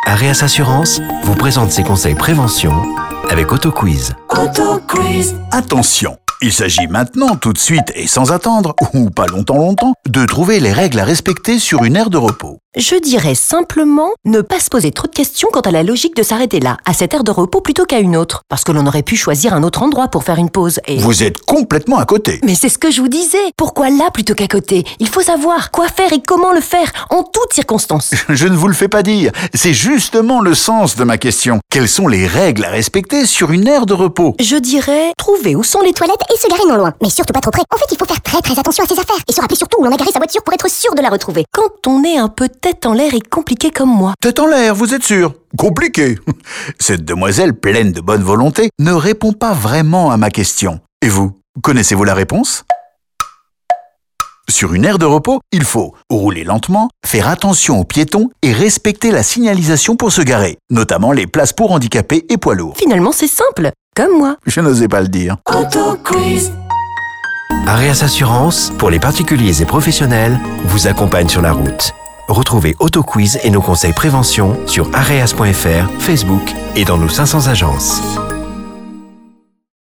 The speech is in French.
Areas Assurance vous présente ses conseils prévention avec AutoQuiz. Attention, il s'agit maintenant, tout de suite et sans attendre, ou pas longtemps, de trouver les règles à respecter sur une aire de repos. Je dirais simplement ne pas se poser trop de questions quant à la logique de s'arrêter là, à cette aire de repos plutôt qu'à une autre. Parce que l'on aurait pu choisir un autre endroit pour faire une pause et... Vous êtes complètement à côté. Mais c'est ce que je vous disais. Pourquoi là plutôt qu'à côté ? Il faut savoir quoi faire et comment le faire, en toutes circonstances. Je ne vous le fais pas dire. C'est justement le sens de ma question. Quelles sont les règles à respecter sur une aire de repos ? Je dirais trouver où sont les toilettes Et se garer non loin, mais surtout pas trop près. En fait, il faut faire très attention à ses affaires et se rappeler surtout où l'on a garé sa voiture pour être sûr de la retrouver. quand on est un peu tête en l'air et compliqué comme moi. Tête en l'air, vous êtes sûr ? Compliqué. Cette demoiselle pleine de bonne volonté ne répond pas vraiment à ma question. Et vous, connaissez-vous la réponse ? Sur une aire de repos, il faut rouler lentement, faire attention aux piétons et respecter la signalisation pour se garer, notamment les places pour handicapés et poids lourds. Finalement, c'est simple, comme moi. Je n'osais pas le dire. Areas Assurance, pour les particuliers et professionnels, vous accompagne sur la route. Retrouvez AutoQuiz et nos conseils prévention sur areas.fr, Facebook et dans nos 500 agences.